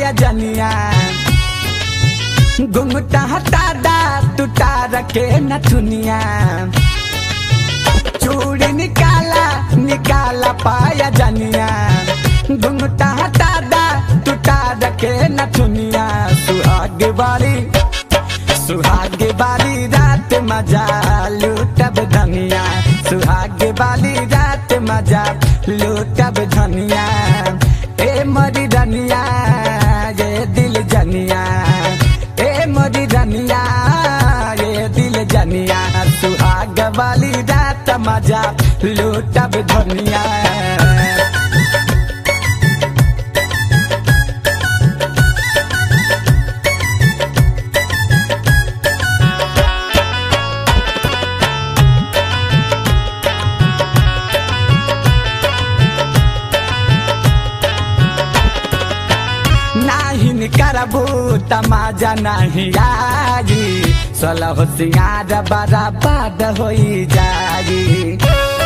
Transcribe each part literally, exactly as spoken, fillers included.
पाया जनिया घुंघटा हटा दा टूटा रखे नथुनिया चूड़ी निकाला निकाला पाया जनिया घुंघटा हटा दा टूटा रखे नथुनिया सुहाग वाली सुहाग वाली रात मजा लूटब धनिया सुहाग वाली रात मजा लूटब धनिया ए मोरी रनिया ये दिल जनिया ए मोरी रनिया ये दिल जनिया सुहाग वाली रात मजा लूटब धनिया करबू तमाजा नहीं आजी सोलह सिंगार बराबर होई जागी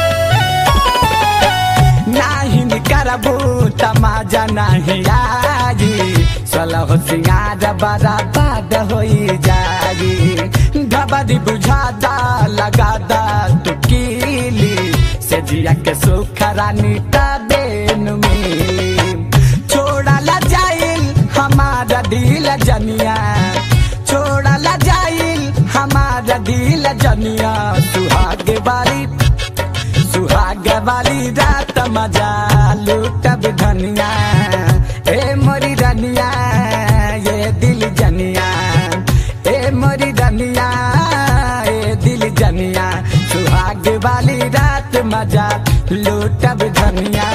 नहीं करबू तमाजा नहीं आजी सोलह सिंगार बराबर होई जागी घबरी बुझादा लगादा तुकीली से जिया के सुख रानी तबेनु मिली छोड़ा ला जाइल हमारा दिल जनिया छोड़ा ला जाइल हमारा दिल जनिया सुहाग वाली सुहाग वाली रात मजा लूटब धनिया ए मोरी रनिया ये दिल जनिया ए मोरी रनिया ये दिल जनिया सुहाग वाली रात मजा लूटब धनिया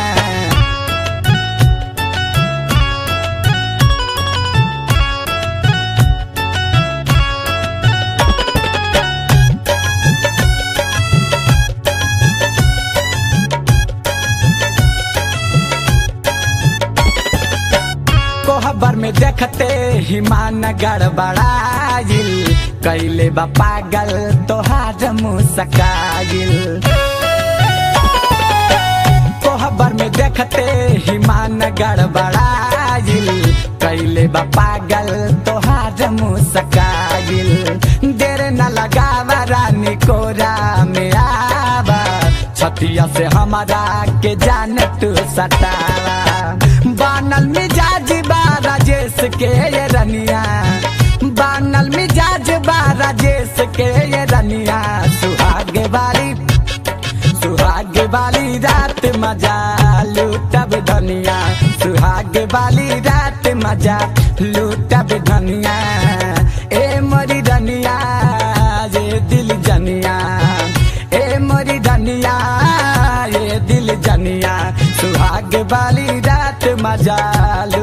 कोहबर में देखते ही मान गड़बड़ाइल कैले बा पागल तोहार मुस्काइल कोहबर में देखते ही मान गड़बड़ाइल कैले बा पागल तोहार मुस्काइल देर न लगावा रानी कोरा में आवा छतिया से हमारा के जान तू सतावा बानल मिजाज बा राजेश के ये रनिया बानल मिजाज बा राजेश के ये रनिया सुहाग वाली सुहाग वाली रात मजा लूटब धनिया सुहाग वाली रात मजा लूटब धनिया ए मोरी रनिया ये दिल जनिया ए मोरी रनिया ये दिल जनिया सुहाग वाली रात मजा